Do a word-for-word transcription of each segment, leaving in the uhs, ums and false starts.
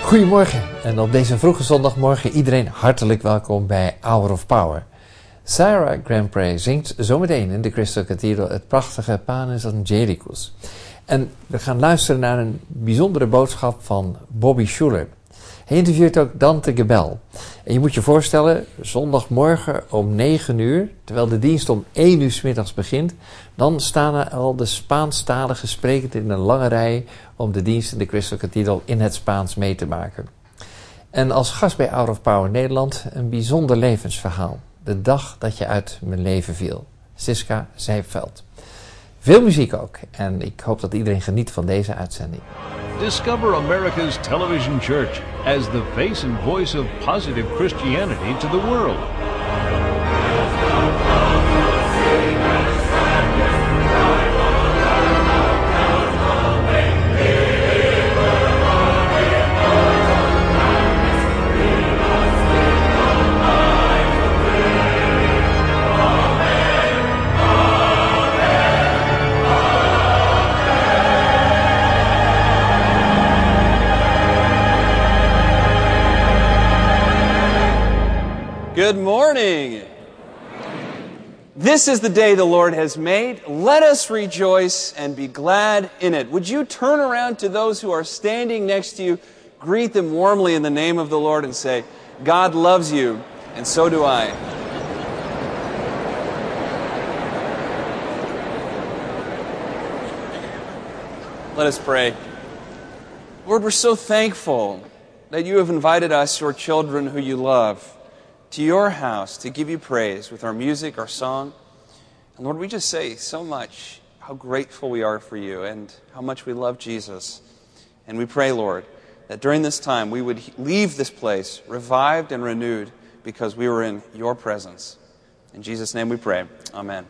Goedemorgen en op deze vroege zondagmorgen iedereen hartelijk welkom bij Hour of Power. Sarah Grandpré zingt zometeen in de Crystal Cathedral het prachtige Panis Angelicus. En we gaan luisteren naar een bijzondere boodschap van Bobby Schuller. Hij interviewt ook Dante Gebel. En je moet je voorstellen, zondagmorgen om negen uur, terwijl de dienst om één uur 's middags begint, dan staan er al de Spaanstalige sprekers in een lange rij om de dienst in de Crystal Cathedral in het Spaans mee te maken. En als gast bij Hour of Power Nederland een bijzonder levensverhaal. De dag dat je uit mijn leven viel. Siska Zijveld. Veel muziek ook. En ik hoop dat iedereen geniet van deze uitzending. Discover America's television church as the face and voice of positive Christianity to the world. Good morning. This is the day the Lord has made. Let us rejoice and be glad in it. Would you turn around to those who are standing next to you, greet them warmly in the name of the Lord and say, God loves you, and so do I. Let us pray. Lord, we're so thankful that you have invited us, your children who you love, to your house to give you praise with our music, our song. And Lord, we just say so much how grateful we are for you and how much we love Jesus. And we pray, Lord, that during this time we would leave this place revived and renewed because we were in your presence. In Jesus' name we pray. Amen.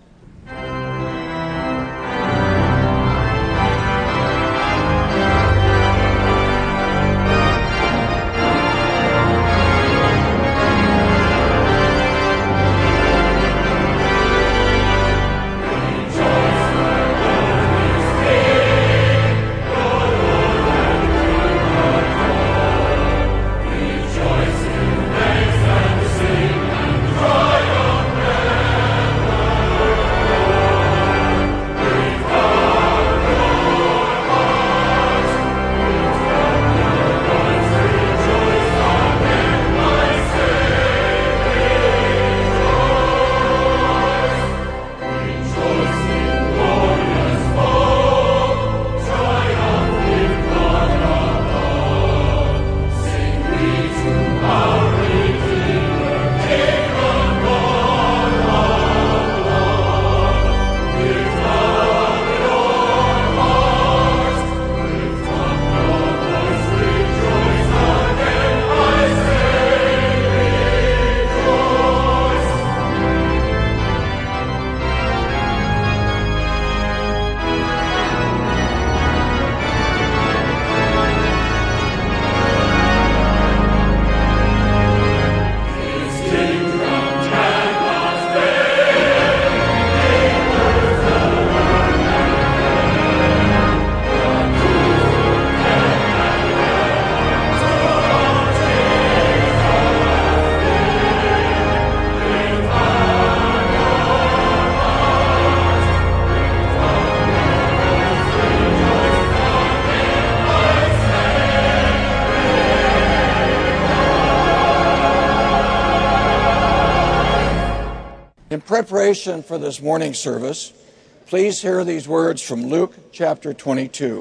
In preparation for this morning service, please hear these words from Luke chapter twenty-two.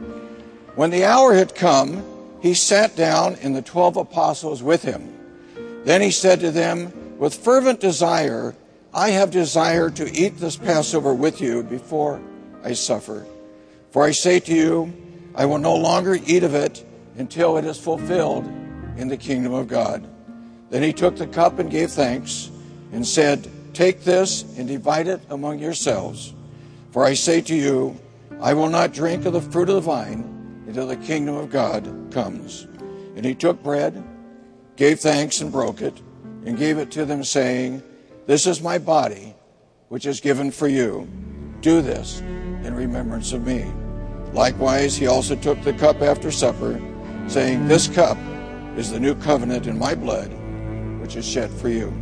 When the hour had come, he sat down and the twelve apostles with him. Then he said to them, with fervent desire, I have desired to eat this Passover with you before I suffer. For I say to you, I will no longer eat of it until it is fulfilled in the kingdom of God. Then he took the cup and gave thanks and said, take this and divide it among yourselves. For I say to you, I will not drink of the fruit of the vine until the kingdom of God comes. And he took bread, gave thanks and broke it, and gave it to them, saying, this is my body, which is given for you. Do this in remembrance of me. Likewise, he also took the cup after supper, saying, "This cup is the new covenant in my blood, which is shed for you."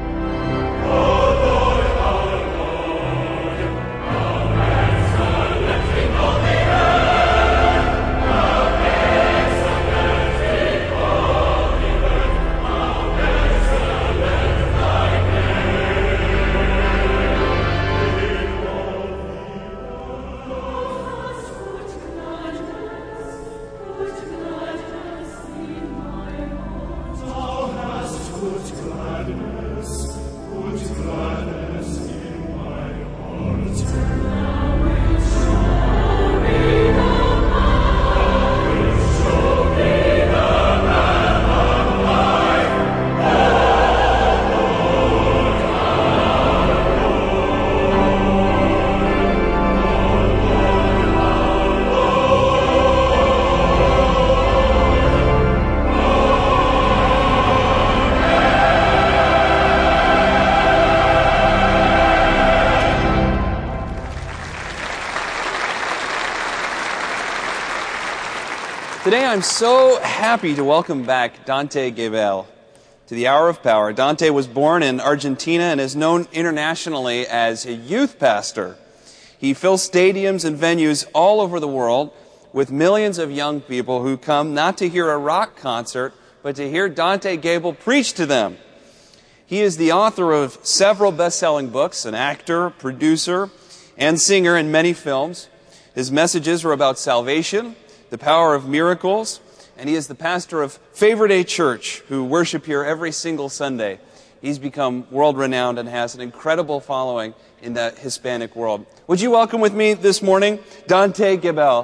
Today I'm so happy to welcome back Dante Gebel to the Hour of Power. Dante was born in Argentina and is known internationally as a youth pastor. He fills stadiums and venues all over the world with millions of young people who come not to hear a rock concert, but to hear Dante Gebel preach to them. He is the author of several best-selling books, an actor, producer, and singer in many films. His messages are about salvation, the power of miracles, and he is the pastor of Favor Day Church, who worship here every single Sunday. He's become world-renowned and has an incredible following in the Hispanic world. Would you welcome with me this morning Dante Gebel?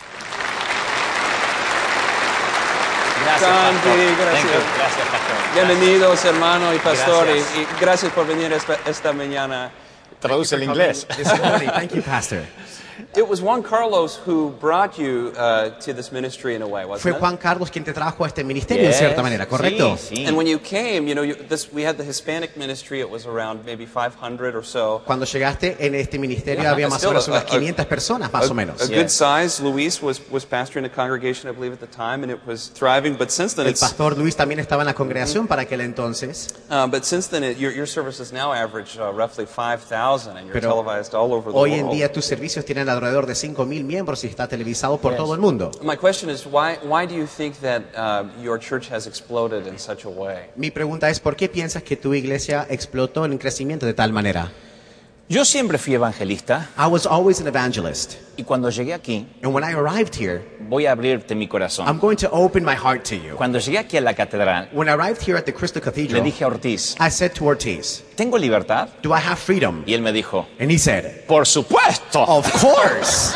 Gracias, Dante, Pastor. gracias. Thank you. Gracias, Pastor. Bienvenidos, hermanos y pastores, Gracias. y gracias por venir esta, esta mañana. Traduce el inglés. This morning. Thank you, Pastor. It was Juan Carlos who brought you uh, to this ministry in a way, wasn't Fue it? Juan Carlos quien te trajo a este ministerio en cierta manera, ¿correcto? Sí, sí. And when you came, you know, you, this, we had the Hispanic ministry. It was around maybe five hundred or so. Cuando llegaste en este ministerio Yeah, había más o still menos a- unas a- quinientas personas, más a, o menos. A Yeah. good size. Luis was, was pastoring a congregation, I believe, at the time, and it was thriving. But since then, El it's pastor Luis también estaba en la congregación para aquel entonces. uh, but since then, it, your, your services now average uh, roughly five thousand, and you're Pero televised all over the Hoy en world. día tus servicios tienen alrededor de cinco mil miembros y está televisado por Yes. todo el mundo. My question is, why why do you think that uh, your church has exploded in such a way? Mi pregunta es, ¿por qué piensas que tu iglesia explotó en crecimiento de tal manera? Yo siempre fui evangelista I was always an evangelist. y cuando llegué aquí, And when I arrived here, voy a abrirte mi corazón. I'm going to open my heart to you. Cuando llegué aquí a la catedral, When I arrived here at the Crystal le Cathedral, dije a Ortiz, I said to Ortiz, ¿tengo libertad? "Do I have freedom?" Y él me dijo, And he said, por supuesto. "Of course."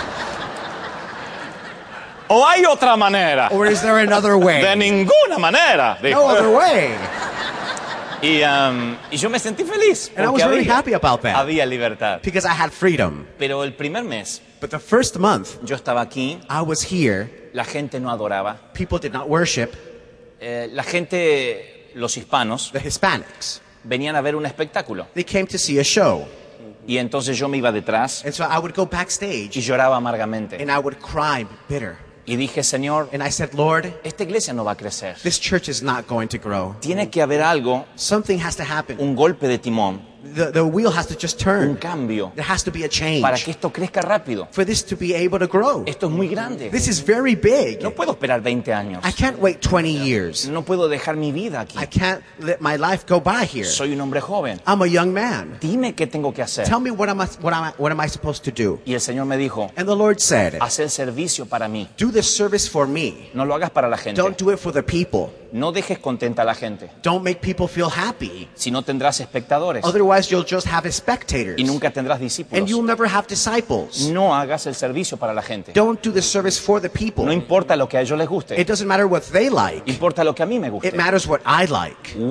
¿O hay otra manera? Or is there another way? De ninguna manera. dijo. No other way. Y, um, y yo me sentí feliz. And I porque was very había, happy about that. había libertad. Because I had freedom. Pero el primer mes, But the first month, yo estaba aquí, I was here. la gente no adoraba. People did not worship. Eh, la gente, los hispanos, The Hispanics. venían a ver un espectáculo. They came to see a show. Y entonces yo me iba detrás And so I would go y backstage lloraba amargamente. and I would cry bitter. Y dije, Señor, And I said, "Lord, esta iglesia no va a crecer. this church is not going to grow. Tiene que haber algo, Something has to happen. un golpe de timón, The, the wheel has to just un turn. cambio, There has to be a change para que esto crezca rápido. for this to be able to grow. Esto es muy grande. This is very big. No puedo esperar veinte años. I can't wait twenty years. No puedo dejar mi vida aquí. I can't let my life go by here. Soy un hombre joven. I'm a young man. Dime qué tengo que hacer. Tell me what am I, what am I, what am I supposed to do?" Y el Señor me dijo, And the Lord said, haz el servicio para mí. "Do this service for me. No lo hagas para la gente. Don't do it for the people. No dejes contenta a la gente. Don't make people feel happy. Si no tendrás espectadores Otherwise, you'll just have spectators. y nunca tendrás And discípulos. you'll never have disciples. No hagas el servicio para la gente. Don't do the service for the people. No importa lo que a ellos les guste. It doesn't matter what they like. Importa lo que a mí me It guste. matters what I like." ¡Wow!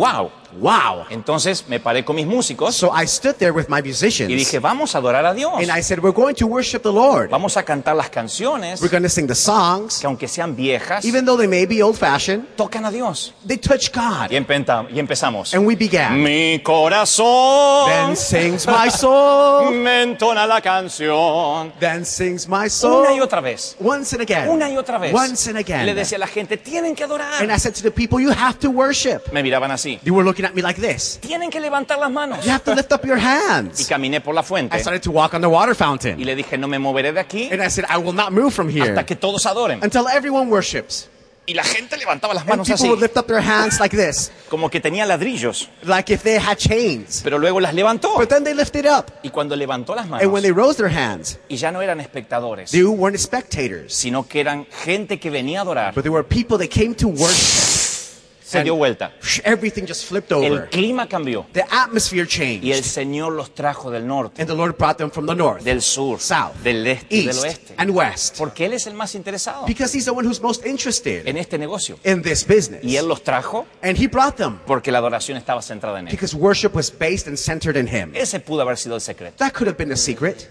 wow. Entonces me paré con mis músicos So I stood there with my musicians. y dije, vamos a adorar a Dios. And I said, we're going to worship the Lord. Vamos a cantar las canciones We're going to sing the songs. que aunque sean viejas, Even though they may be old-fashioned, tocan a Dios. they touch God. Y, empenta- y empezamos. And we began. Mi corazón Then sings my soul. me entona la canción. Then sings my soul. Una y otra vez. Once and again. Una y otra vez. Once and again. Le decía a la gente, tienen que adorar. And I said to the people, you have to worship. Me miraban así. They were looking at me like this. Tienen que levantar las manos. You have to lift up your Y hands. caminé por la I fuente started to walk on the water y fountain. le dije, no me moveré de aquí And I said, I will not move from here hasta que todos adoren. until everyone worships. Y la gente levantaba las And manos people así, would lift up their hands like this, como que tenía ladrillos. like if they had chains. Pero luego las levantó. But then they lifted up. Y cuando levantó las And when manos, they rose their hands, y ya no eran espectadores, they weren't spectators, sino que eran gente que venía a adorar, but they were people that came to worship. se dio vuelta. Everything just flipped El over. clima cambió. The atmosphere Y el changed. Señor los trajo del norte, And the Lord brought them from the north, del sur, south, del este y del east, oeste. and west. Porque Él es el más interesado Because He's the one who's most interested en este negocio. in this business. Y Él los trajo And He brought them porque la adoración estaba centrada en Él. because worship was based and centered in Him. Ese pudo haber sido el secreto. That could have been the secret.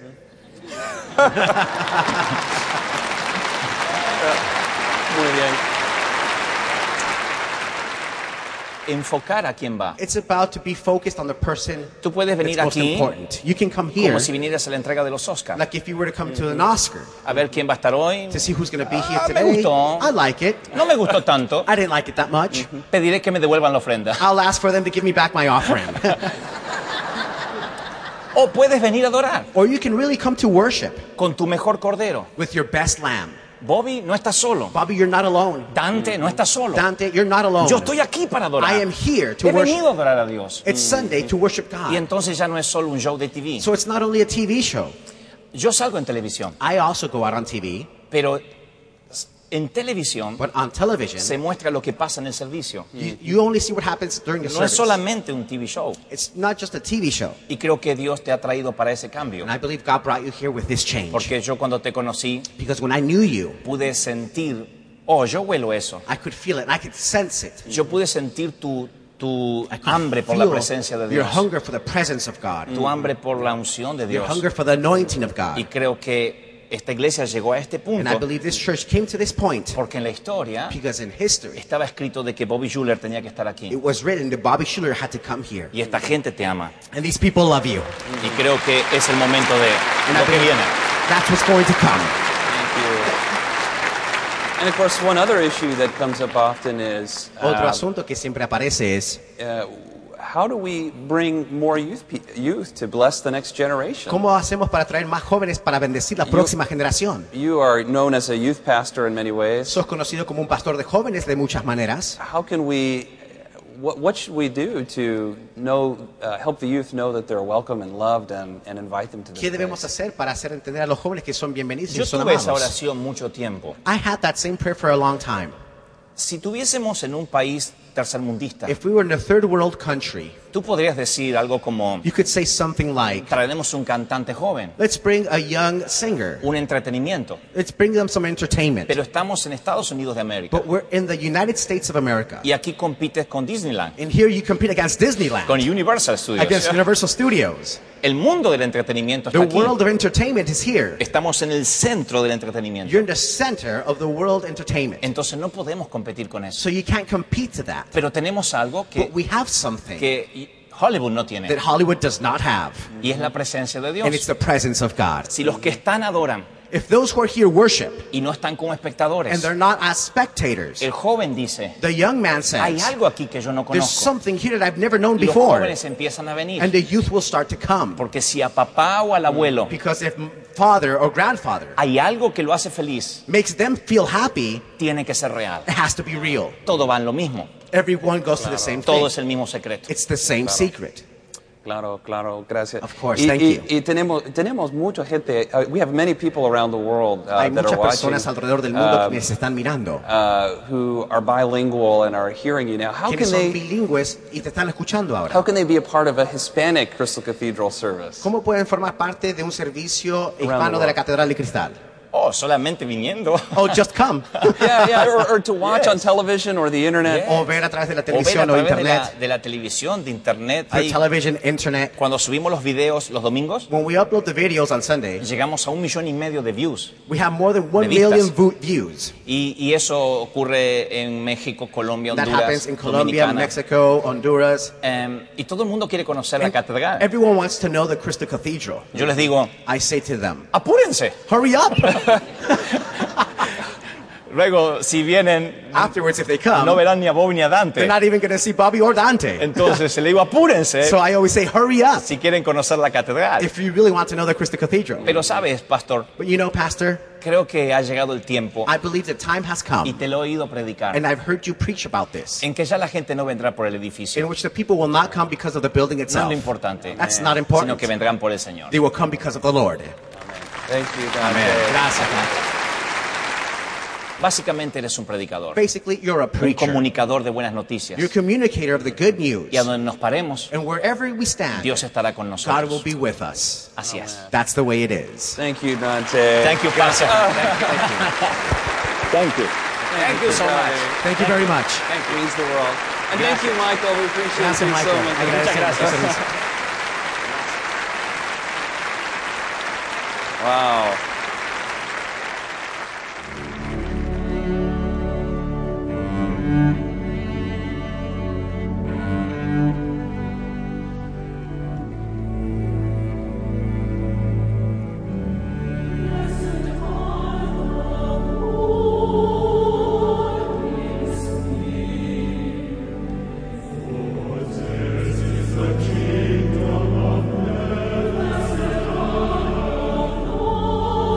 Muy bien. Enfocar a quién va. It's about to be focused on the person Tú puedes that's venir most aquí important. You can come here como si vinieras a la entrega de los Oscars. like if you were to come to an Oscar A ver quién va a estar hoy. to see who's going to be here Ah, me today. gustó. I like it. No me gustó tanto. I didn't like it that much. Pediré que me devuelvan la ofrenda. I'll ask for them to give me back my offering. O puedes venir a adorar Or you can really come to worship con tu mejor cordero. with your best lamb. Bobby, no estás solo. Bobby, you're not alone. Dante, no estás solo. Dante, you're not alone. Yo estoy aquí para adorar. I am here to He venido a worship. adorar a Dios. It's Sunday to worship Y God. entonces ya no es solo un show de T V. So it's not only a T V show. Yo salgo en televisión, I also go out on T V, pero en televisión but on television, se muestra lo que pasa en el servicio. you, you only see what happens during the No es service. solamente un T V show. It's not just a T V show. Y creo que Dios te ha traído para ese cambio. And I believe God brought you here with this change. Porque yo cuando te conocí Because when I knew you, pude sentir, oh, yo huelo eso. I could feel it and I could sense it. Yo pude sentir tu, tu I could hambre por la feel presencia de your Dios. hunger for the presence of God. Tu hambre por la unción de Your Dios. hunger for the anointing of God. Y creo que esta iglesia llegó a este And I punto believe this church came to this point porque en la historia because in history, estaba escrito de que Bobby Schuller tenía que estar aquí. it was written that Bobby Schuller had to come here. Y esta gente te ama. And these people love you. Y creo que es el momento de And I lo que believe viene. that's what's going to come. Thank you. And of course, one other issue that comes up often is Otro uh, asunto que siempre aparece es uh, how do we bring more youth pe- youth to bless the next generation? ¿cómo hacemos para traer más jóvenes para bendecir la próxima generación? You are known as a youth pastor in many ways. Sos conocido como un pastor de jóvenes de muchas maneras. How can we? What, what should we do to know, uh, help the youth know that they're welcome and loved, and, and invite them to this ¿Qué debemos place? hacer para hacer entender a los jóvenes que son bienvenidos Yo y son tuve esa amados? oración mucho tiempo. I had that same prayer for a long time. Si tuviésemos en un país tercermundista, If we were in a third world country, tú podrías decir algo como, you could say something like, traeremos un cantante joven, let's bring a young singer. un entretenimiento. Let's bring them some entertainment. Pero estamos en Estados Unidos de América. But we're in the United States of America. Y aquí compites con Disneyland, And here you compete against Disneyland, con Universal Studios. against Universal Studios. El mundo del entretenimiento The está aquí. world of entertainment is here. Estamos en el centro del entretenimiento. You're in the center of the world entertainment. Entonces no podemos competir con eso. So you can't compete to that. Pero tenemos algo que, But we have something que Hollywood no tiene. that Hollywood does not have. Y es la presencia de And it's Dios. the presence of God. Si los que están adoran If those who are here worship y no están como and espectadores, they're not as spectators, el joven dice, the young man hay says, algo aquí que yo no there's conozco. something here that I've never known Y los before. jóvenes empiezan a venir. And the youth will start to come. Porque si a papá o al abuelo Because if father or grandfather hay algo que lo hace feliz, makes them feel happy, tiene que ser real. it has to be real. Todo va en lo mismo. Everyone goes to the same Todo thing. es el mismo secreto. It's the same secret. Claro, claro, gracias. Of course, y, thank y- you. y tenemos, tenemos mucha gente, uh, we have many people around the world uh, Hay that muchas are watching, personas alrededor del mundo uh, que se están mirando, uh, who are bilingual and are hearing you now. How quienes can son they, bilingües y te están escuchando how ahora. can they be a part of a Hispanic Crystal Cathedral service? ¿Cómo pueden formar parte de un servicio the hispano de la world. Catedral de Cristal? Oh, solamente viniendo. Oh, just come. Yeah, yeah, or, or to watch Yes. on television or the internet. Yeah. O ver a través de la O ver a televisión o través de la, internet. de la televisión, de internet. Through Ahí, television, internet. cuando subimos los videos los domingos, When we upload the videos on Sunday, llegamos a un millón y medio de views. we have more than one De vistas. million vo- views. Y, y eso ocurre en México, Colombia, That Honduras, happens in Colombia, Dominicana. Mexico, Honduras. Em, y todo el mundo quiere conocer la And catedral. everyone wants to know the Crystal Cathedral. Yo les digo, I say to them, apúrense. hurry up. Luego, si vienen, Afterwards, if they come, no verán ni a Bob ni a Dante. they're not even going to see Bobby or Dante. Entonces, le digo, apúrense So I always say, hurry up si quieren conocer la catedral. if you really want to know the Crystal Cathedral. Pero sabes, pastor, But you know, Pastor, creo que ha llegado el tiempo, I believe the time has y come, te lo he oído predicar, and I've heard you preach about this, en que ya la gente no vendrá por el edificio. in which the people will not come because of the building No es itself. lo importante, That's eh, not sino important. que vendrán por el Señor. They will come because of the Lord. Thank you, Dante. Amen. Gracias, Pastor. Básicamente eres un predicador, Basically, you're a un preacher. comunicador de buenas noticias. You're a communicator of the good news. Y a donde nos paremos, And wherever we stand, Dios estará con God will nosotros. be with us. Así es. That's the way it is. Thank you, Dante. Thank you, pastor. Thank you. Thank you so much. Thank you very much. Thank you. Means the world. And thank you, Michael. We appreciate Gracias, you so Michael. much. Agradecemos. Muchas gracias. Wow. Kingdom of heaven.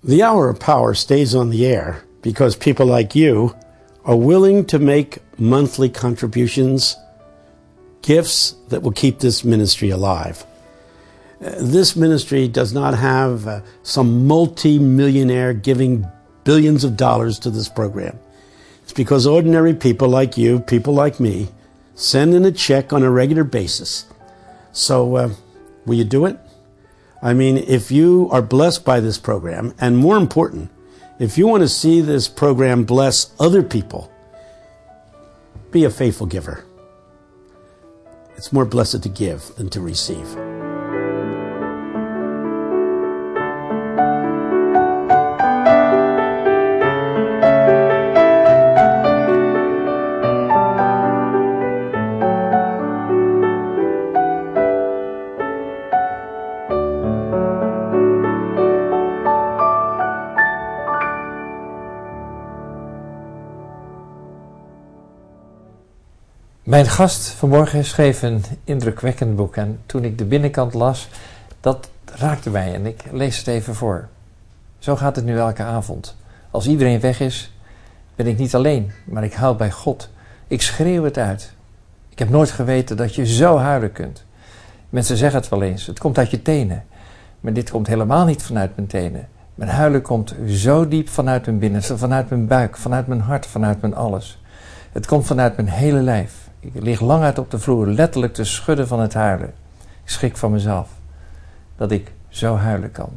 The Hour of Power stays on the air because people like you are willing to make monthly contributions, gifts that will keep this ministry alive. Uh, this ministry does not have uh, some multi-millionaire giving billions of dollars to this program. It's because ordinary people like you, people like me, send in a check on a regular basis. So, uh, will you do it? I mean, if you are blessed by this program, and more important, if you want to see this program bless other people, be a faithful giver. It's more blessed to give than to receive. Mijn gast vanmorgen schreef een indrukwekkend boek en toen ik de binnenkant las, dat raakte mij en ik lees het even voor. Zo gaat het nu elke avond. Als iedereen weg is, ben ik niet alleen, maar ik huil bij God. Ik schreeuw het uit. Ik heb nooit geweten dat je zo huilen kunt. Mensen zeggen het wel eens, het komt uit je tenen. Maar dit komt helemaal niet vanuit mijn tenen. Mijn huilen komt zo diep vanuit mijn binnenste, vanuit mijn buik, vanuit mijn hart, vanuit mijn alles. Het komt vanuit mijn hele lijf. Ik lig lang uit op de vloer, letterlijk te schudden van het huilen. Ik schrik van mezelf dat ik zo huilen kan.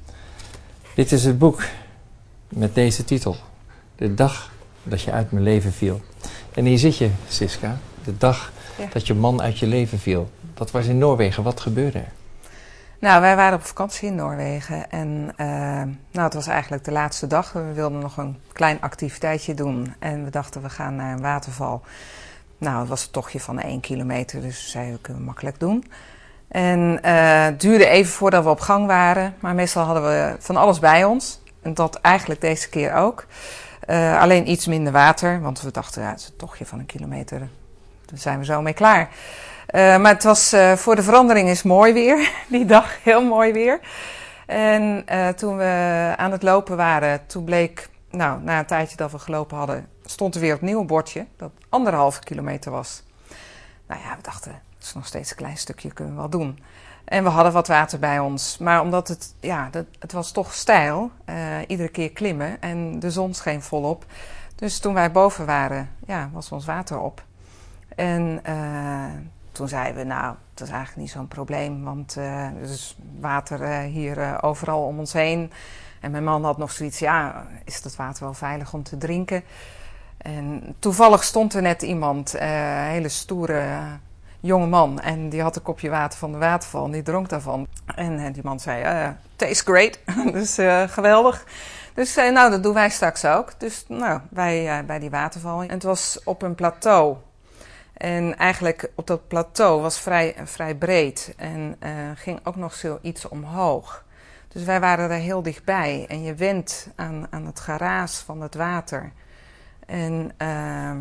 Dit is het boek met deze titel. De dag dat je uit mijn leven viel. En hier zit je, Siska. De dag ja. dat je man uit je leven viel. Dat was in Noorwegen. Wat gebeurde er? Nou, wij waren op vakantie in Noorwegen. En uh, nou, het was eigenlijk de laatste dag. We wilden nog een klein activiteitje doen. En we dachten, we gaan naar een waterval. Nou, het was een tochtje van één kilometer, dus we zeiden, we kunnen makkelijk doen. En uh, het duurde even voordat we op gang waren, maar meestal hadden we van alles bij ons. En dat eigenlijk deze keer ook. Uh, alleen iets minder water, want we dachten, ja, het is een tochtje van een kilometer. Daar zijn we zo mee klaar. Uh, maar het was, uh, voor de verandering is mooi weer, die dag, heel mooi weer. En uh, toen we aan het lopen waren, toen bleek, nou, na een tijdje dat we gelopen hadden, stond er weer opnieuw een bordje dat anderhalve kilometer was. Nou ja, we dachten, het is nog steeds een klein stukje, kunnen we wel doen. En we hadden wat water bij ons. Maar omdat het, ja, dat, het was toch steil, uh, iedere keer klimmen en de zon scheen volop. Dus toen wij boven waren, ja, was ons water op. En uh, toen zeiden we, nou, dat is eigenlijk niet zo'n probleem, want uh, er is water uh, hier uh, overal om ons heen. En mijn man had nog zoiets, ja, is dat water wel veilig om te drinken? En toevallig stond er net iemand, uh, een hele stoere uh, jonge man. En die had een kopje water van de waterval en die dronk daarvan. En uh, die man zei, uh, tastes great. dus uh, geweldig. Dus uh, nou, dat doen wij straks ook. Dus nou, wij uh, bij die waterval. En het was op een plateau. En eigenlijk op dat plateau was vrij, vrij breed. En uh, ging ook nog zoiets omhoog. Dus wij waren er heel dichtbij. En je went aan, aan het geraas van het water. En uh,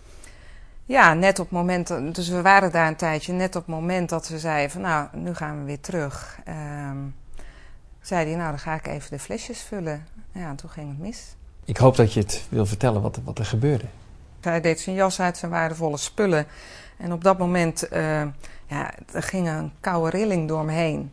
ja, net op het moment, dus we waren daar een tijdje, net op het moment dat we zeiden van nou, nu gaan we weer terug. Uh, zei hij, nou dan ga ik even de flesjes vullen. Ja, en toen ging het mis. Ik hoop dat je het wil vertellen wat, wat er gebeurde. Hij deed zijn jas uit, zijn waardevolle spullen. En op dat moment, uh, ja, er ging een koude rilling door me heen.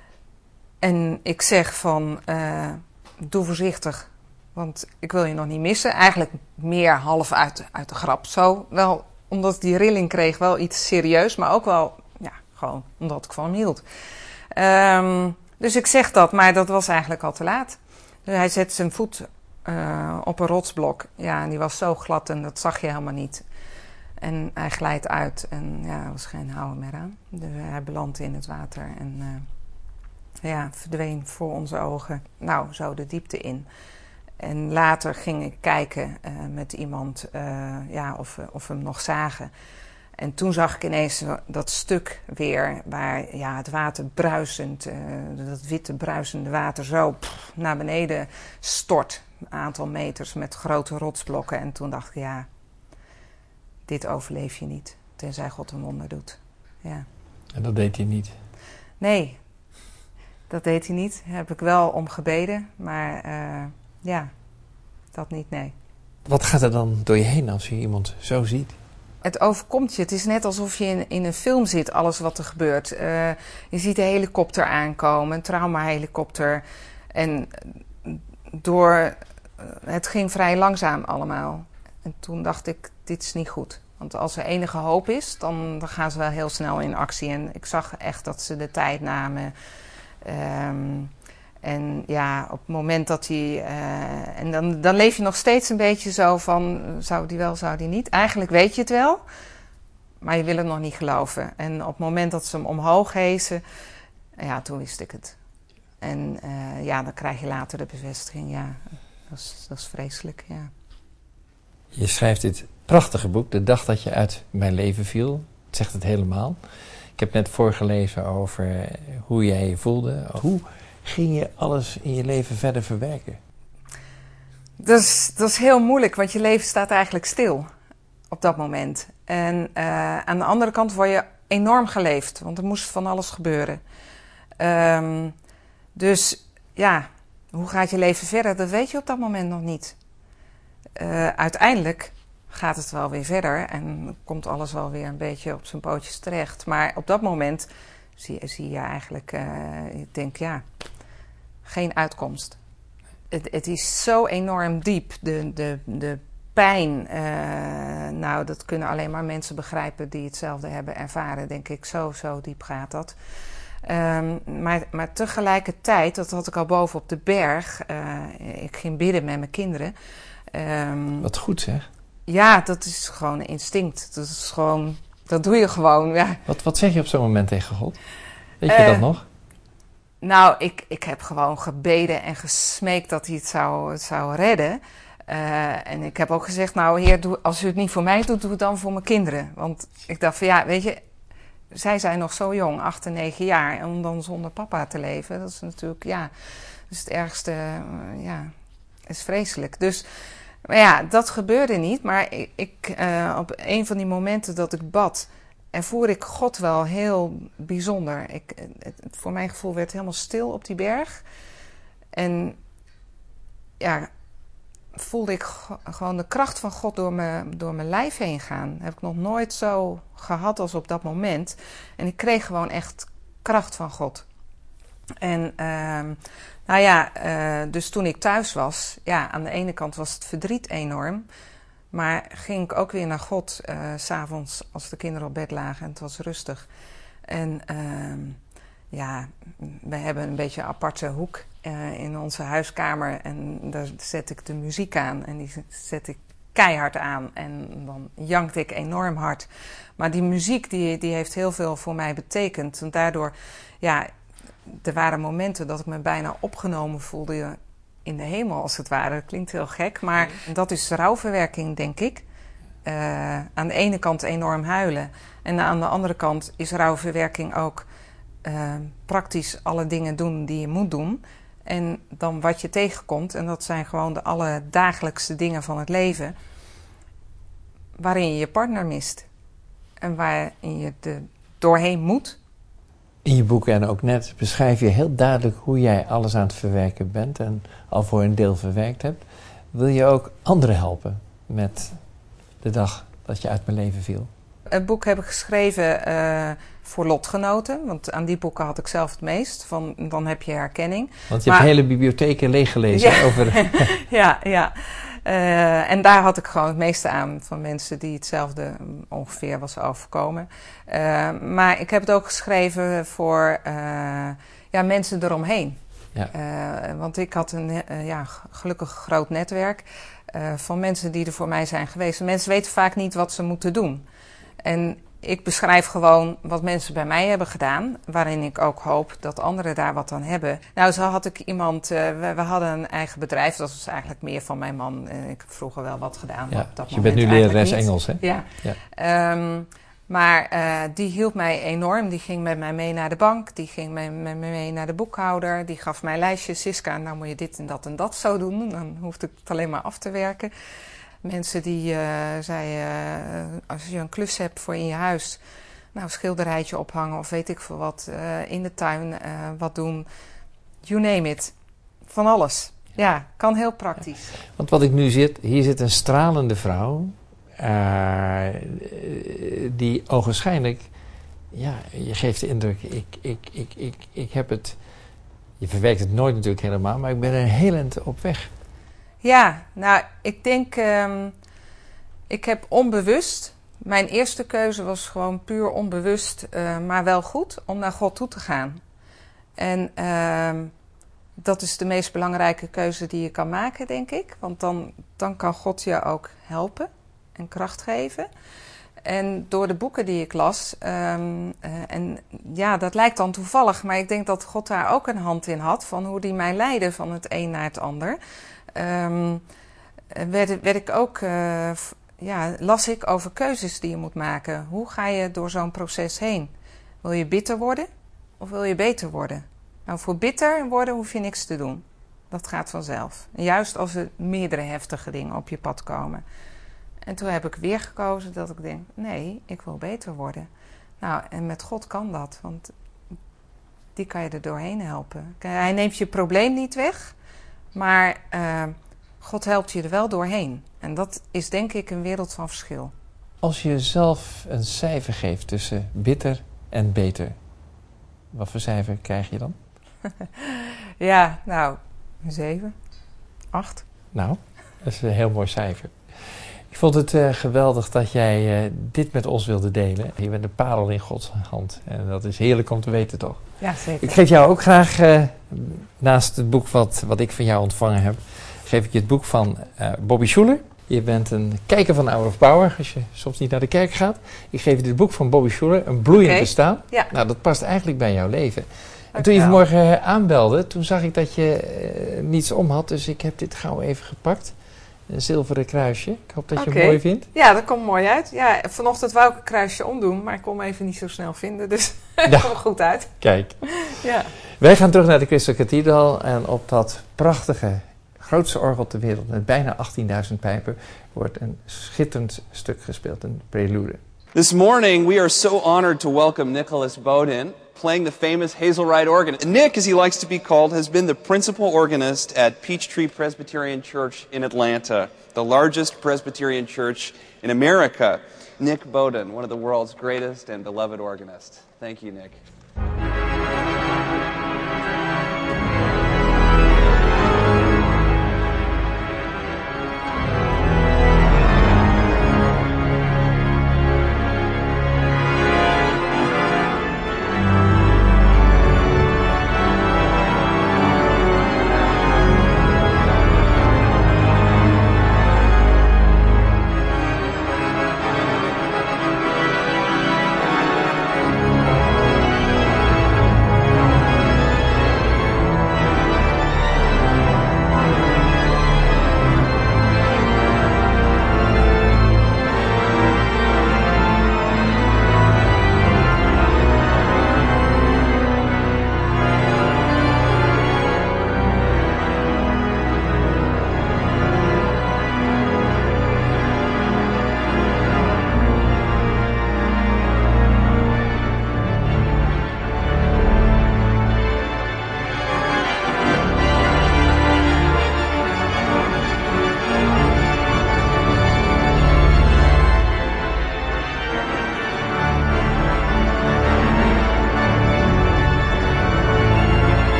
En ik zeg van, uh, doe voorzichtig. Want ik wil je nog niet missen. Eigenlijk meer half uit, uit de grap. Zo wel, omdat ik die rilling kreeg, wel iets serieus. Maar ook wel, ja, gewoon omdat ik van hem hield. Um, dus ik zeg dat, maar dat was eigenlijk al te laat. Dus hij zet zijn voet uh, op een rotsblok. Ja, en die was zo glad en dat zag je helemaal niet. En hij glijdt uit en ja, er was geen houden meer aan. Dus hij belandde in het water en uh, ja, verdween voor onze ogen. Nou, zo de diepte in. En later ging ik kijken uh, met iemand uh, ja, of, of we hem nog zagen. En toen zag ik ineens dat stuk weer waar ja, het water bruisend, uh, dat witte bruisende water zo pff, naar beneden stort. Een aantal meters met grote rotsblokken. En toen dacht ik, ja, dit overleef je niet. Tenzij God een wonder doet. Ja. En dat deed hij niet? Nee. Dat deed hij niet. Daar heb ik wel om gebeden. Maar uh, ja, dat niet, nee. Wat gaat er dan door je heen als je iemand zo ziet? Het overkomt je. Het is net alsof je in, in een film zit, alles wat er gebeurt. Uh, je ziet de helikopter aankomen, een traumahelikopter. En door... Uh, het ging vrij langzaam allemaal. En toen dacht ik, dit is niet goed. Want als er enige hoop is, dan, dan gaan ze wel heel snel in actie. En ik zag echt dat ze de tijd namen. Um, en ja, op het moment dat hij... Uh, en dan, dan leef je nog steeds een beetje zo van... Zou die wel, zou die niet? Eigenlijk weet je het wel. Maar je wil het nog niet geloven. En op het moment dat ze hem omhoog hezen... Ja, toen wist ik het. En uh, ja, dan krijg je later de bevestiging. Ja, dat is, dat is vreselijk, ja. Je schrijft dit prachtige boek, De dag dat je uit mijn leven viel. Het zegt het helemaal. Ik heb net voorgelezen over hoe jij je voelde. Hoe ging je alles in je leven verder verwerken? Dat is, dat is heel moeilijk, want je leven staat eigenlijk stil op dat moment. En uh, aan de andere kant word je enorm geleefd, want er moest van alles gebeuren. Um, dus ja, hoe gaat je leven verder? Dat weet je op dat moment nog niet. Uh, uiteindelijk gaat het wel weer verder en komt alles wel weer een beetje op zijn pootjes terecht. Maar op dat moment zie, zie je eigenlijk, uh, ik denk ja, geen uitkomst. Het, het is zo enorm diep, de, de, de pijn. Uh, nou, dat kunnen alleen maar mensen begrijpen die hetzelfde hebben ervaren, denk ik. Zo, zo diep gaat dat. Um, maar, maar tegelijkertijd, dat had ik al boven op de berg. Uh, ik ging bidden met mijn kinderen. Um, Wat goed zeg. Ja, dat is gewoon een instinct. Dat is gewoon, dat doe je gewoon. Ja. Wat, wat zeg je op zo'n moment tegen God? Weet je uh, dat nog? Nou, ik, ik heb gewoon gebeden en gesmeekt dat hij het zou, het zou redden. Uh, en ik heb ook gezegd, nou Heer, doe, als u het niet voor mij doet, doe het dan voor mijn kinderen. Want ik dacht van ja, weet je, zij zijn nog zo jong, acht en negen jaar. En om dan zonder papa te leven, dat is natuurlijk, ja, dat is het ergste, uh, ja, is vreselijk. Dus... Maar ja, dat gebeurde niet. Maar ik, ik, uh, op een van die momenten dat ik bad, ervoer ik God wel heel bijzonder. Ik, het, voor mijn gevoel werd het helemaal stil op die berg. En ja, voelde ik go- gewoon de kracht van God door mijn, door mijn lijf heen gaan. Dat heb ik nog nooit zo gehad als op dat moment. En ik kreeg gewoon echt kracht van God. En... Uh, Nou ja, uh, dus toen ik thuis was, ja, aan de ene kant was het verdriet enorm. Maar ging ik ook weer naar God, uh, 's avonds als de kinderen op bed lagen en het was rustig. En uh, ja, we hebben een beetje een aparte hoek uh, in onze huiskamer. En daar zet ik de muziek aan en die zet ik keihard aan. En dan jankte ik enorm hard. Maar die muziek die, die heeft heel veel voor mij betekend. En daardoor, ja... Er waren momenten dat ik me bijna opgenomen voelde in de hemel, als het ware. Dat klinkt heel gek, maar dat is rouwverwerking, denk ik. Uh, aan de ene kant enorm huilen. En aan de andere kant is rouwverwerking ook uh, praktisch alle dingen doen die je moet doen. En dan wat je tegenkomt, en dat zijn gewoon de alledagelijkse dingen van het leven, waarin je je partner mist. En waarin je er doorheen moet. In je boek en ook net beschrijf je heel duidelijk hoe jij alles aan het verwerken bent en al voor een deel verwerkt hebt. Wil je ook anderen helpen met de dag dat je uit mijn leven viel? Het boek heb ik geschreven uh, voor lotgenoten, want aan die boeken had ik zelf het meest. Van, dan heb je herkenning. Want je maar, hebt hele bibliotheken leeggelezen ja, over... ja, ja. Uh, en daar had ik gewoon het meeste aan van mensen die hetzelfde ongeveer was overkomen. Uh, maar ik heb het ook geschreven voor uh, ja, mensen eromheen. Ja. Uh, want ik had een uh, ja, gelukkig groot netwerk uh, van mensen die er voor mij zijn geweest. Mensen weten vaak niet wat ze moeten doen. En ik beschrijf gewoon wat mensen bij mij hebben gedaan, waarin ik ook hoop dat anderen daar wat aan hebben. Nou, zo had ik iemand, uh, we, we hadden een eigen bedrijf, dat was eigenlijk meer van mijn man. Uh, ik heb vroeger wel wat gedaan. Ja, op dat je moment bent nu lerares Engels, hè? Ja. ja. Um, maar uh, die hielp mij enorm. Die ging met mij mee naar de bank, die ging met mij mee naar de boekhouder, die gaf mij lijstjes. Siska, nou moet je dit en dat en dat zo doen. Dan hoefde ik het alleen maar af te werken. Mensen die uh, zeiden, uh, als je een klus hebt voor in je huis, nou, een schilderijtje ophangen of weet ik veel wat, uh, in de tuin uh, wat doen. you name it. Van alles. Ja, kan heel praktisch. Want wat ik nu zit, hier zit een stralende vrouw. Uh, die ogenschijnlijk, ja, je geeft de indruk, ik, ik, ik, ik, ik heb het, je verwerkt het nooit natuurlijk helemaal, maar ik ben er een heel eind op weg. Ja, nou, ik denk, um, ik heb onbewust, mijn eerste keuze was gewoon puur onbewust, uh, maar wel goed, om naar God toe te gaan. En uh, dat is de meest belangrijke keuze die je kan maken, denk ik. Want dan, dan kan God je ook helpen en kracht geven. En door de boeken die ik las, um, uh, en ja, dat lijkt dan toevallig, maar ik denk dat God daar ook een hand in had, van hoe die mij leidde van het een naar het ander. Um, werd, werd ik ook, uh, ja, las ik over keuzes die je moet maken. Hoe ga je door zo'n proces heen? Wil je bitter worden of wil je beter worden? Nou, voor bitter worden hoef je niks te doen. Dat gaat vanzelf. En juist als er meerdere heftige dingen op je pad komen. En toen heb ik weer gekozen dat ik denk, nee, ik wil beter worden. Nou, en met God kan dat, want die kan je er doorheen helpen. Hij neemt je probleem niet weg, maar uh, God helpt je er wel doorheen. En dat is denk ik een wereld van verschil. Als je zelf een cijfer geeft tussen bitter en beter, wat voor cijfer krijg je dan? Ja, nou, een zeven, acht. Nou, dat is een heel mooi cijfer. Ik vond het uh, geweldig dat jij uh, dit met ons wilde delen. Je bent een parel in Gods hand. En dat is heerlijk om te weten, toch? Ja, zeker. Ik geef jou ook graag, uh, naast het boek wat, wat ik van jou ontvangen heb, geef ik je het boek van uh, Bobby Schuller. Je bent een kijker van Hour of Power, als je soms niet naar de kerk gaat. Ik geef je het boek van Bobby Schuller, Een bloeiend okay. bestaan. Ja. Nou, dat past eigenlijk bij jouw leven. En toen je vanmorgen aanbelde, toen zag ik dat je uh, niets om had. Dus ik heb dit gauw even gepakt. Een zilveren kruisje. Ik hoop dat je okay. het mooi vindt. Ja, dat komt mooi uit. Ja, vanochtend wou ik een kruisje omdoen, maar ik kon hem even niet zo snel vinden. Dus het ja. kwam goed uit. Kijk. Ja. Wij gaan terug naar de Crystal Cathedral. En op dat prachtige, grootste orgel ter wereld met bijna achttienduizend pijpen wordt een schitterend stuk gespeeld. Een prelude. This morning we are so honored to welcome Nicholas Bowden, playing the famous Hazelride organ. Nick, as he likes to be called, has been the principal organist at Peachtree Presbyterian Church in Atlanta, the largest Presbyterian church in America. Nick Bowden, one of the world's greatest and beloved organists. Thank you, Nick.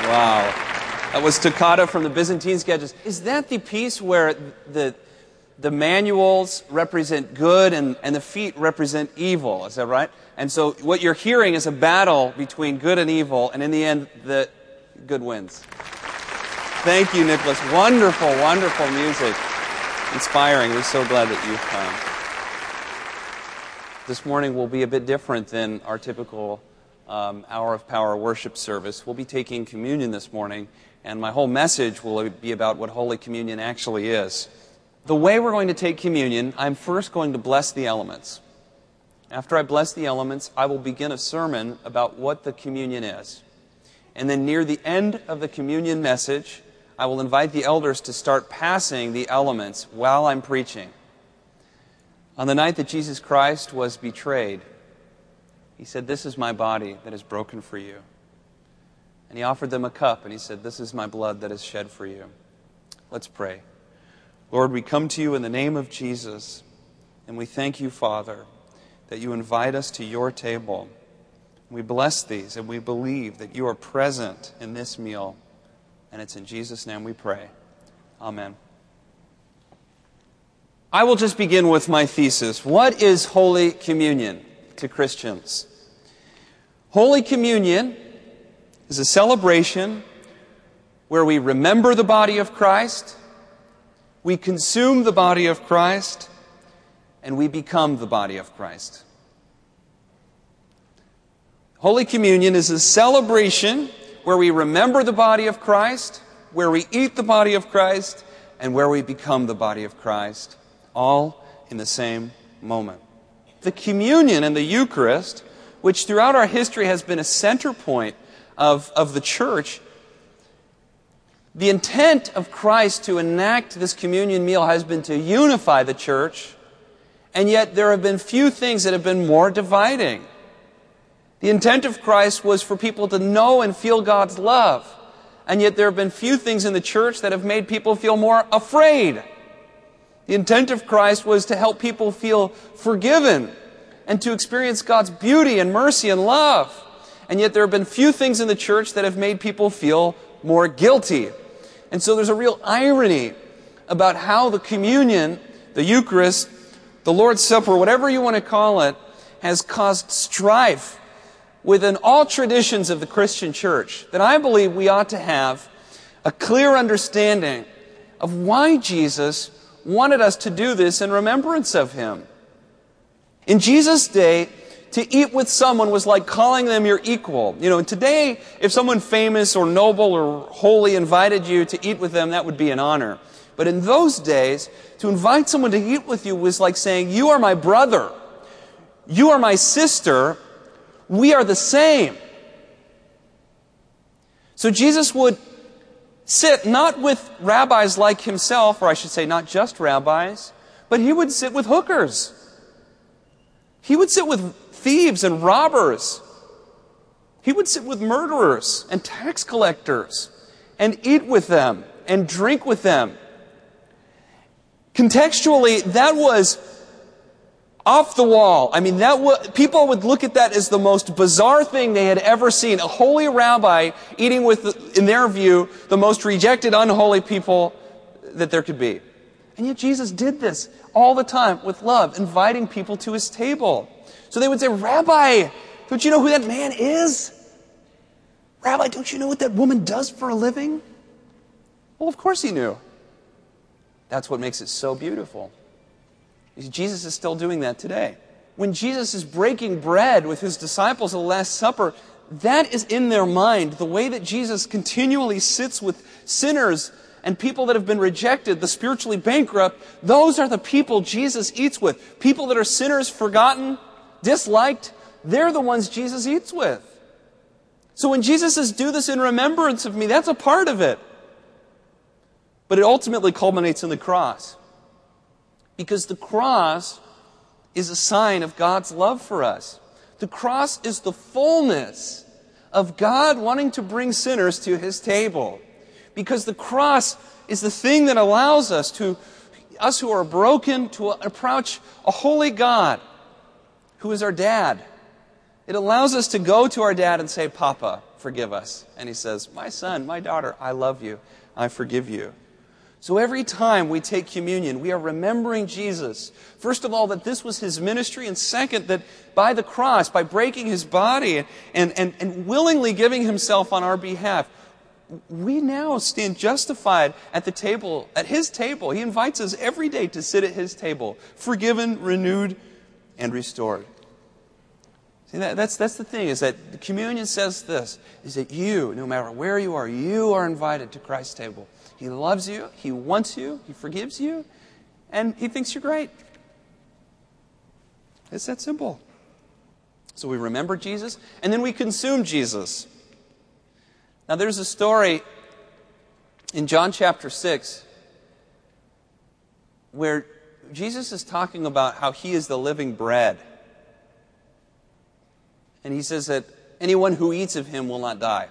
Wow. That was Toccata from the Byzantine Sketches. Is that the piece where the the manuals represent good and, and the feet represent evil? Is that right? And so what you're hearing is a battle between good and evil, and in the end, the good wins. Thank you, Nicholas. Wonderful, wonderful music. Inspiring. We're so glad that you've come. This morning will be a bit different than our typical um, Hour of Power worship service. We'll be taking communion this morning, and my whole message will be about what Holy Communion actually is. The way we're going to take communion, I'm first going to bless the elements. After I bless the elements, I will begin a sermon about what the communion is. And then near the end of the communion message, I will invite the elders to start passing the elements while I'm preaching. On the night that Jesus Christ was betrayed, He said, "This is my body that is broken for you." And He offered them a cup, and He said, "This is my blood that is shed for you." Let's pray. Lord, we come to You in the name of Jesus, and we thank You, Father, that You invite us to Your table. We bless these, and we believe that You are present in this meal. And it's in Jesus' name we pray. Amen. I will just begin with my thesis. What is Holy Communion to Christians? Holy Communion is a celebration where we remember the body of Christ, we consume the body of Christ, and we become the body of Christ. Holy Communion is a celebration where we remember the body of Christ, where we eat the body of Christ, and where we become the body of Christ, all in the same moment. The communion and the Eucharist, which throughout our history has been a center point of, of the church, the intent of Christ to enact this communion meal has been to unify the church, and yet there have been few things that have been more dividing. The intent of Christ was for people to know and feel God's love. And yet there have been few things in the church that have made people feel more afraid. The intent of Christ was to help people feel forgiven and to experience God's beauty and mercy and love. And yet there have been few things in the church that have made people feel more guilty. And so there's a real irony about how the communion, the Eucharist, the Lord's Supper, whatever you want to call it, has caused strife within all traditions of the Christian church, that I believe we ought to have a clear understanding of why Jesus wanted us to do this in remembrance of Him. In Jesus' day, to eat with someone was like calling them your equal. You know, today, if someone famous or noble or holy invited you to eat with them, that would be an honor. But in those days, to invite someone to eat with you was like saying, "You are my brother. You are my sister. We are the same." So Jesus would sit not with rabbis like himself, or I should say not just rabbis, but He would sit with hookers. He would sit with thieves and robbers. He would sit with murderers and tax collectors and eat with them and drink with them. Contextually, that was off the wall. I mean, that w- people would look at that as the most bizarre thing they had ever seen. A holy rabbi eating with, in their view, the most rejected, unholy people that there could be. And yet Jesus did this all the time with love, inviting people to His table. So they would say, "Rabbi, don't you know who that man is? Rabbi, don't you know what that woman does for a living?" Well, of course he knew. That's what makes it so beautiful. Jesus is still doing that today. When Jesus is breaking bread with His disciples at the Last Supper, that is in their mind. The way that Jesus continually sits with sinners and people that have been rejected, the spiritually bankrupt, those are the people Jesus eats with. People that are sinners, forgotten, disliked, they're the ones Jesus eats with. So when Jesus says, "Do this in remembrance of me," that's a part of it. But it ultimately culminates in the cross. Because the cross is a sign of God's love for us. The cross is the fullness of God wanting to bring sinners to His table. Because the cross is the thing that allows us to, us who are broken, to approach a holy God who is our dad It allows us to go to our dad and say, Papa, forgive us. And he says, my son, my daughter, I love you. I forgive you. So every time we take communion, we are remembering Jesus. First of all, that this was his ministry. And second, that by the cross, by breaking his body and, and, and willingly giving himself on our behalf, we now stand justified at the table, at his table. He invites us every day to sit at his table, forgiven, renewed, and restored. See, that, that's, that's the thing, is that the communion says this, is that you, no matter where you are, you are invited to Christ's table. He loves you, he wants you, he forgives you, and he thinks you're great. It's that simple. So we remember Jesus, and then we consume Jesus. Now there's a story in John chapter six where Jesus is talking about how he is the living bread. And he says that anyone who eats of him will not die.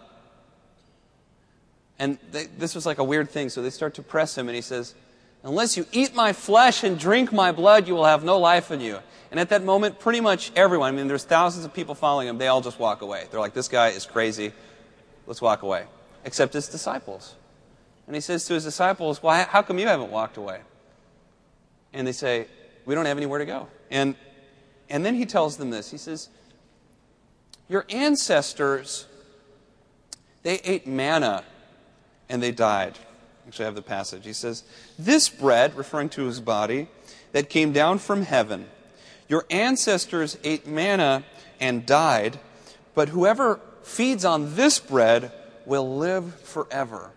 And they, this was like a weird thing, so they start to press him, and he says, unless you eat my flesh and drink my blood, you will have no life in you. And at that moment, pretty much everyone, I mean, there's thousands of people following him, they all just walk away. They're like, this guy is crazy, let's walk away. Except his disciples. And he says to his disciples, well, how come you haven't walked away? And they say, we don't have anywhere to go. And, and then he tells them this, he says, your ancestors, they ate manna and they died. Actually, I have the passage. He says, this bread, referring to his body, that came down from heaven, your ancestors ate manna and died, but whoever feeds on this bread will live forever.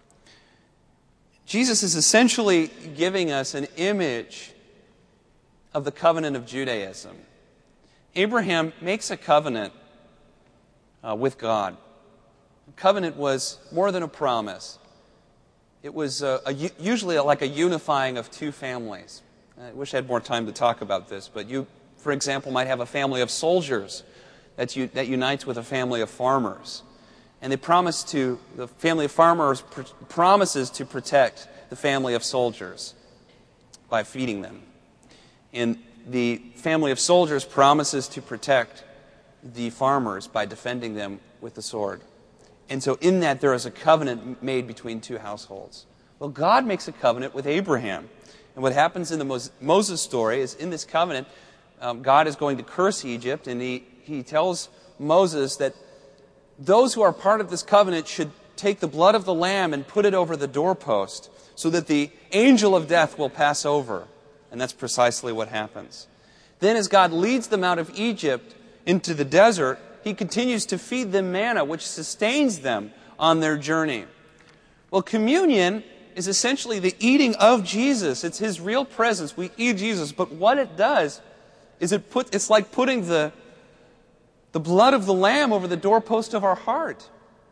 Jesus is essentially giving us an image of the covenant of Judaism. Abraham makes a covenant uh, with God. The covenant was more than a promise. It was uh, a, usually like a unifying of two families. I wish I had more time to talk about this, but you, for example, might have a family of soldiers that, you, that unites with a family of farmers. And they promise to, the family of farmers pr- promises to protect the family of soldiers by feeding them. And the family of soldiers promises to protect the farmers by defending them with the sword. And so in that there is a covenant made between two households. Well, God makes a covenant with Abraham. And what happens in the Moses story is in this covenant, um, God is going to curse Egypt, and he, he tells Moses that those who are part of this covenant should take the blood of the lamb and put it over the doorpost so that the angel of death will pass over. And that's precisely what happens. Then as God leads them out of Egypt into the desert, he continues to feed them manna, which sustains them on their journey. Well, communion is essentially the eating of Jesus. It's his real presence. We eat Jesus. But what it does is it put, it's like putting the, the blood of the lamb over the doorpost of our heart.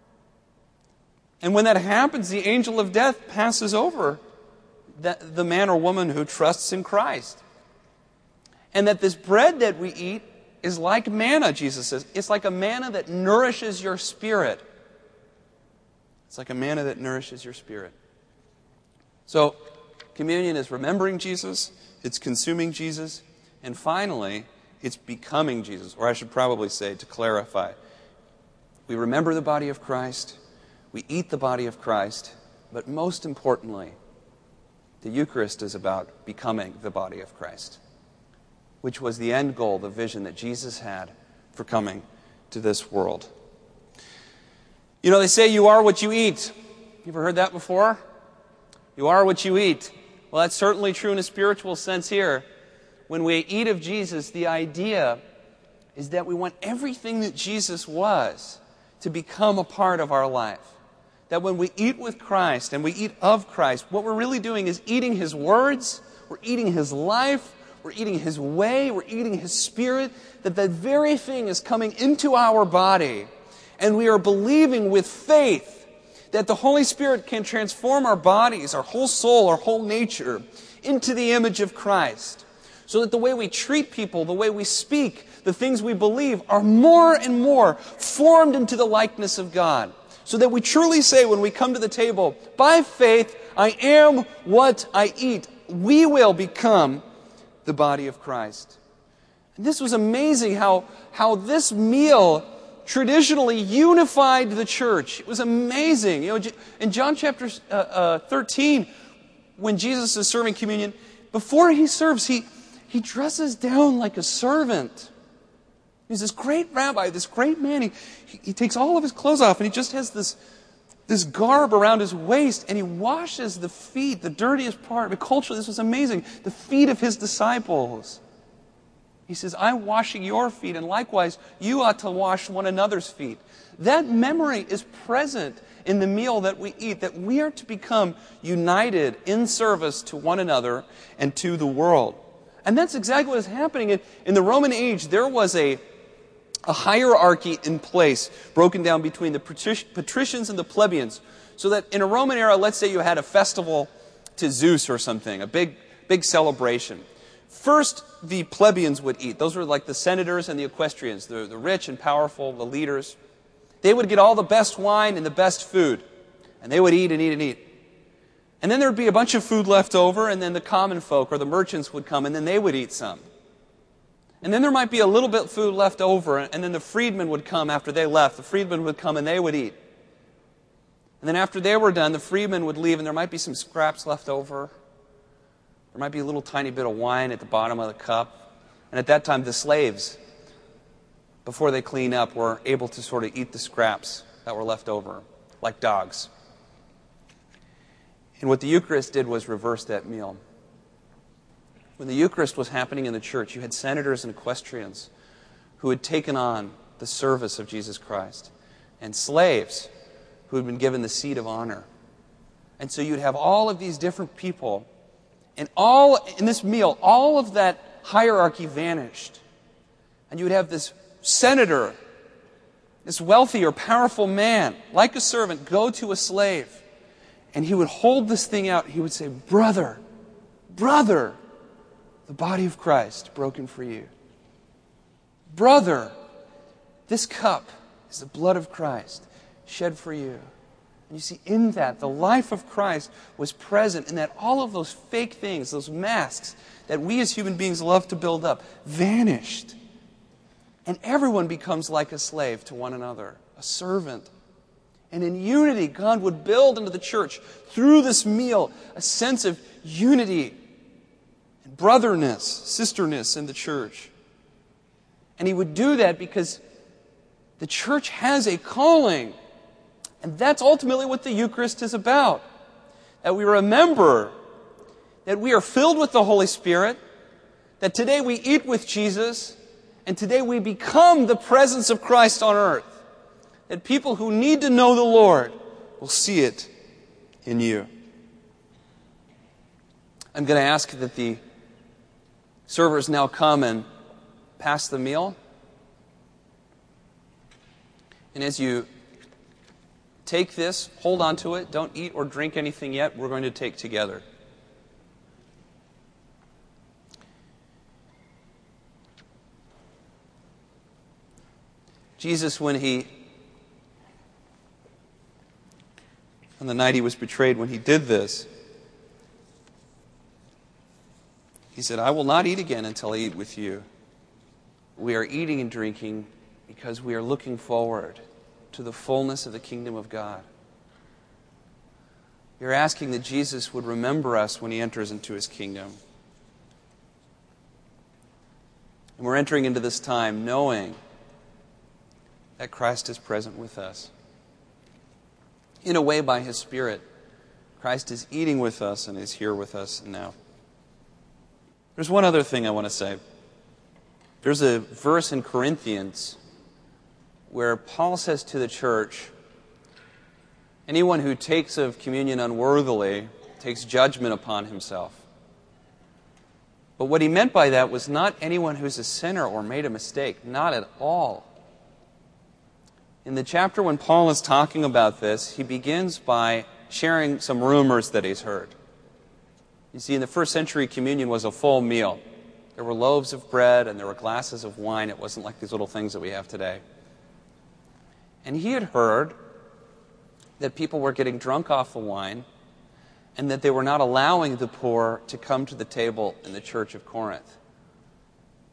And when that happens, the angel of death passes over the, the man or woman who trusts in Christ. And that this bread that we eat is like manna, Jesus says. It's like a manna that nourishes your spirit. It's like a manna that nourishes your spirit. So, communion is remembering Jesus, it's consuming Jesus, and finally, it's becoming Jesus. Or I should probably say, to clarify, we remember the body of Christ, we eat the body of Christ, but most importantly, the Eucharist is about becoming the body of Christ, which was the end goal, the vision that Jesus had for coming to this world. You know, they say you are what you eat. You ever heard that before? You are what you eat. Well, that's certainly true in a spiritual sense here. When we eat of Jesus, the idea is that we want everything that Jesus was to become a part of our life. That when we eat with Christ and we eat of Christ, what we're really doing is eating his words, we're eating his life, we're eating his way, we're eating his spirit, that that very thing is coming into our body. And we are believing with faith that the Holy Spirit can transform our bodies, our whole soul, our whole nature, into the image of Christ. So that the way we treat people, the way we speak, the things we believe are more and more formed into the likeness of God. So that we truly say when we come to the table, by faith, I am what I eat. We will become the body of Christ. And this was amazing how, how this meal traditionally unified the church. It was amazing. You know, in John chapter uh, uh, thirteen, when Jesus is serving communion, before he serves, he, he dresses down like a servant. He's this great rabbi, this great man. He, he takes all of his clothes off and he just has this, this garb around his waist, and he washes the feet, the dirtiest part. But culturally, this was amazing. The feet of his disciples. He says, I'm washing your feet, and likewise, you ought to wash one another's feet. That memory is present in the meal that we eat, that we are to become united in service to one another and to the world. And that's exactly what is happening. In, in the Roman age, there was a, a hierarchy in place, broken down between the patric- patricians and the plebeians. So that in a Roman era, let's say you had a festival to Zeus or something, a big, big celebration. First, the plebeians would eat. Those were like the senators and the equestrians, the, the rich and powerful, the leaders. They would get all the best wine and the best food. And they would eat and eat and eat. And then there would be a bunch of food left over, and then the common folk or the merchants would come, and then they would eat some. And then there might be a little bit of food left over, and then the freedmen would come after they left. The freedmen would come and they would eat. And then after they were done, the freedmen would leave, and there might be some scraps left over. There might be a little tiny bit of wine at the bottom of the cup. And at that time, the slaves, before they clean up, were able to sort of eat the scraps that were left over, like dogs. And what the Eucharist did was reverse that meal. When the Eucharist was happening in the church, you had senators and equestrians who had taken on the service of Jesus Christ, and slaves who had been given the seat of honor. And so you'd have all of these different people. And all in this meal, all of that hierarchy vanished. And you would have this senator, this wealthy or powerful man, like a servant, go to a slave. And he would hold this thing out. He would say, brother, brother, the body of Christ broken for you. Brother, this cup is the blood of Christ shed for you. And you see, in that, the life of Christ was present, in that all of those fake things, those masks that we as human beings love to build up, vanished. And everyone becomes like a slave to one another, a servant. And in unity, God would build into the church, through this meal, a sense of unity and brotherness, sisterness in the church. And He would do that because the church has a calling. And that's ultimately what the Eucharist is about. That we remember that we are filled with the Holy Spirit, that today we eat with Jesus, and today we become the presence of Christ on earth. That people who need to know the Lord will see it in you. I'm going to ask that the servers now come and pass the meal. And as you take this, hold on to it, don't eat or drink anything yet. We're going to take together. Jesus, when He, on the night He was betrayed, when He did this, He said, I will not eat again until I eat with you. We are eating and drinking because we are looking forward to the fullness of the kingdom of God. You're asking that Jesus would remember us when He enters into His kingdom. And we're entering into this time knowing that Christ is present with us. In a way, by His Spirit, Christ is eating with us and is here with us now. There's one other thing I want to say. There's a verse in Corinthians where Paul says to the church, anyone who takes of communion unworthily takes judgment upon himself. But what he meant by that was not anyone who's a sinner or made a mistake. Not at all. In the chapter when Paul is talking about this, he begins by sharing some rumors that he's heard. You see, in the first century, communion was a full meal. There were loaves of bread and there were glasses of wine. It wasn't like these little things that we have today. And he had heard that people were getting drunk off the wine and that they were not allowing the poor to come to the table in the church of Corinth.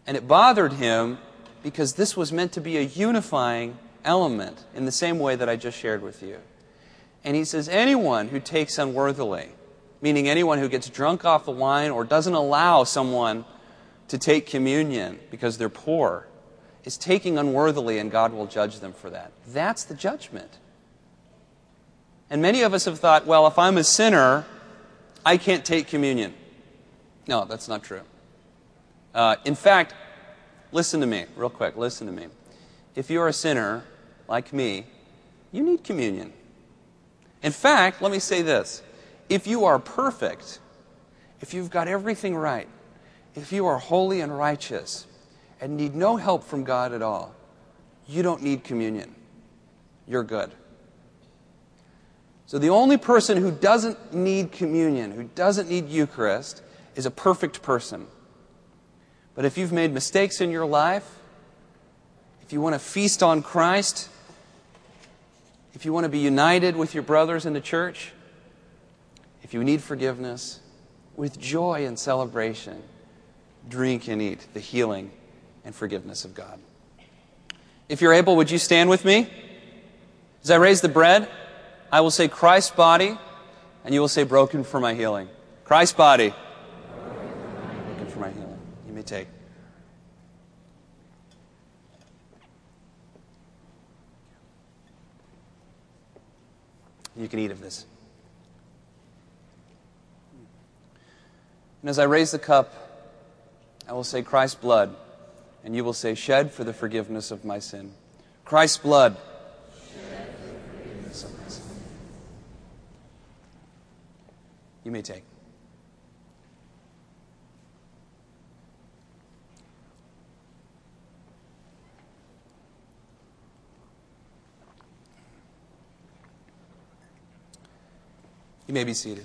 And it bothered him because this was meant to be a unifying element in the same way that I just shared with you. And he says, anyone who takes unworthily, meaning anyone who gets drunk off the wine or doesn't allow someone to take communion because they're poor, is taking unworthily, and God will judge them for that. That's the judgment. And many of us have thought, well, if I'm a sinner, I can't take communion. No, that's not true. Uh, in fact, listen to me, real quick, listen to me. If you're a sinner, like me, you need communion. In fact, let me say this. If you are perfect, if you've got everything right, if you are holy and righteous and need no help from God at all, you don't need communion. You're good. So the only person who doesn't need communion, who doesn't need Eucharist, is a perfect person. But if you've made mistakes in your life, if you want to feast on Christ, if you want to be united with your brothers in the church, if you need forgiveness, with joy and celebration, drink and eat the healing and forgiveness of God. If you're able, would you stand with me? As I raise the bread, I will say Christ's body, and you will say broken for my healing. Christ's body, broken for my healing. You may take. You can eat of this. And as I raise the cup, I will say Christ's blood, and you will say shed for the forgiveness of my sin. Christ's blood. Shed for the forgiveness of my sin. You may take. You may be seated.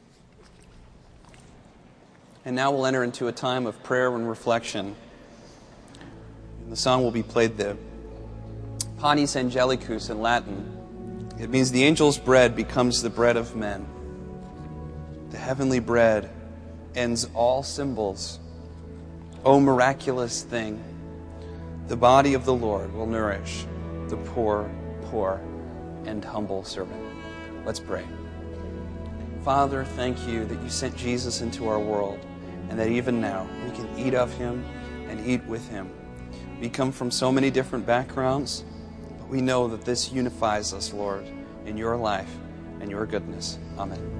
And now we'll enter into a time of prayer and reflection. And the song will be played there. Panis Angelicus in Latin. It means the angel's bread becomes the bread of men. The heavenly bread ends all symbols. O miraculous thing, the body of the Lord will nourish the poor, poor, and humble servant. Let's pray. Father, thank you that you sent Jesus into our world, and that even now we can eat of him and eat with him. We come from so many different backgrounds, but we know that this unifies us, Lord, in your life and your goodness. Amen.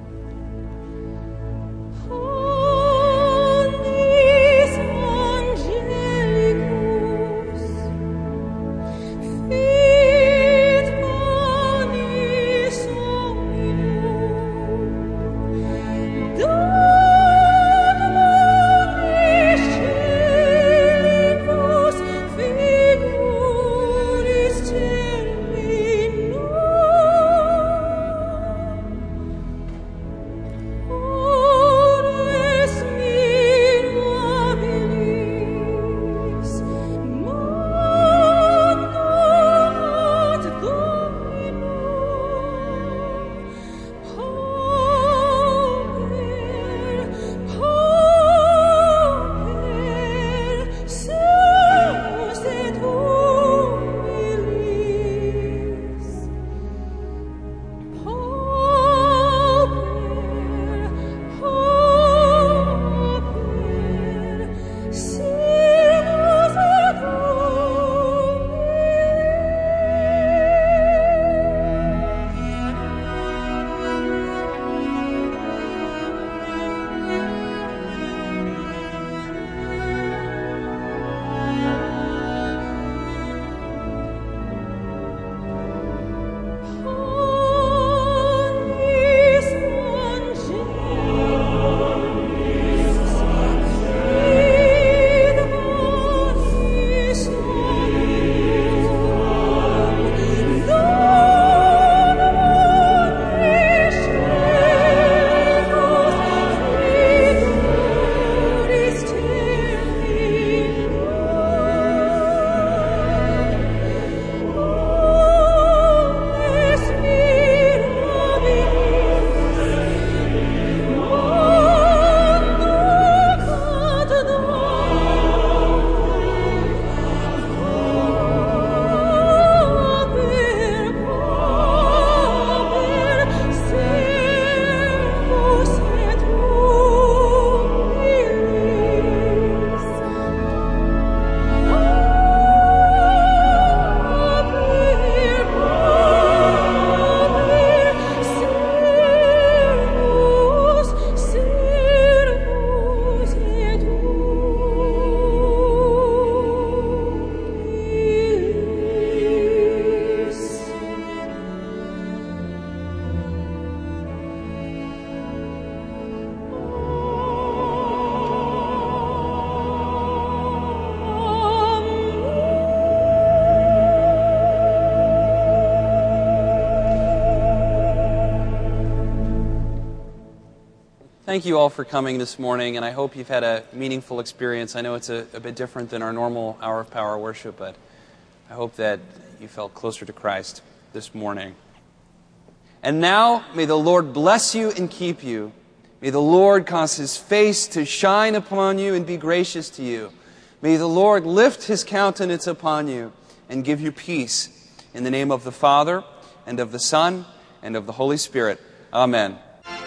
thank you all for coming this morning, and I hope you've had a meaningful experience. I know it's a, a bit different than our normal Hour of Power worship, but I hope that you felt closer to Christ this morning. And now, may the Lord bless you and keep you. May the Lord cause His face to shine upon you and be gracious to you. May the Lord lift His countenance upon you and give you peace. In the name of the Father, and of the Son, and of the Holy Spirit. Amen.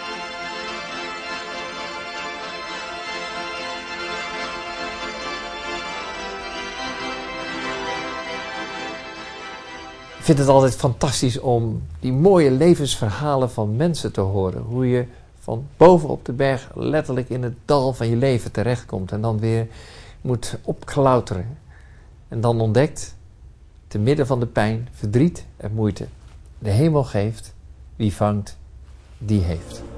Ik vind het altijd fantastisch om die mooie levensverhalen van mensen te horen. Hoe je van boven op de berg letterlijk in het dal van je leven terechtkomt. En dan weer moet opklauteren. En dan ontdekt, te midden van de pijn, verdriet en moeite, de hemel geeft, wie vangt, die heeft.